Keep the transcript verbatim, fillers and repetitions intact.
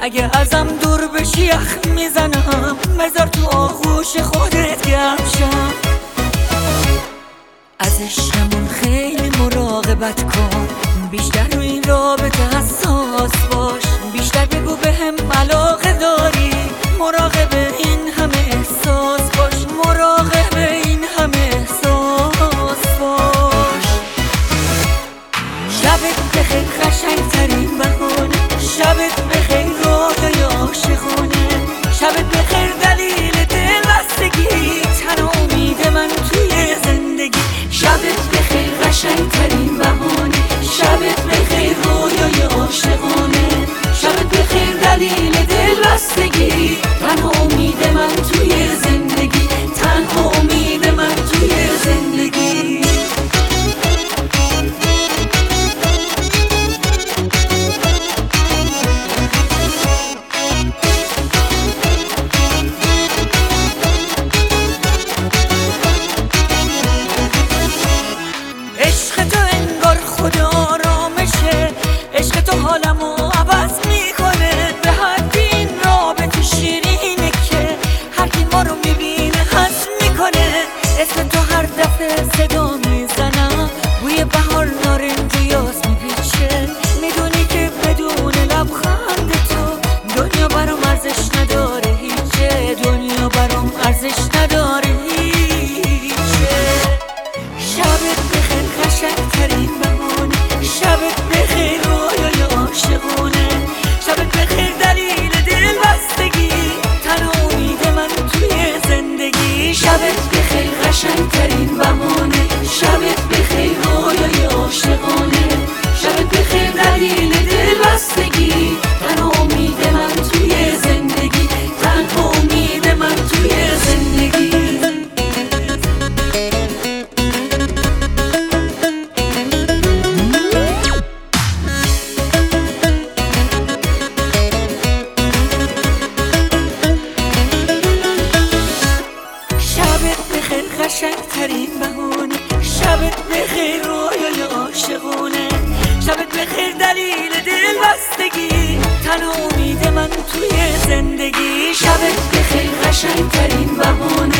اگه ازم دور بشی یخ میزنم، بذار تو آغوش خودت گرم شم. از عشقمون خیلی مراقبت کن، بیشتر روی این رابطه حساس باش. بیشتر بگو بهم علاقه داری، مراقب این همه احساس باش. مراقب این همه احساس باش. شبت بخیر قشنگ ترین بهونه، شبت بخیر رویای عاشقونه، شبت بخیر دلیل دلبستگی، تنها امید من توی زندگی. شبت بخیر قشنگ ترین بهونه، شبت بخیر رویای عاشقونه، شبت بخیر دلیل دلبستگی، تنها امید من توی زندگی، تنها امید من توی زندگی. عشق تو انگار خدا آرامشه، عشق تو حالمو عوض میکنه. به حد این رابطه شیرینه که هر کی ما رو میبینه حس میکنه. اسم تو هر دفعه صدا میزنم، بوی بهار نارنج و یاس میپیچه. میدونی که بدون لبخند تو دنیا برام ارزش نداره هیچه، دنیا برام ارزش نداره هیچه. شبت بخیر قشنگ ترین بهونه، شبت بخیر رویای عاشقونه، شبت بخیر دلیل دلبستگی، تنها امید من توی زندگی. شبت بخیر قشنگ ترین بهونه، شبت بخیر رویای عاشقونه، شبت بخیر دلیل دلبستگی، تنها امید من توی زندگی، تنها امید من توی زندگی. قشنگ ترین بهونه، شبت بخیر رویای عاشقونه، شبت بخیر دلیل دلبستگی، تنها امید من توی زندگی. شبت بخیر قشنگ ترین بهونه،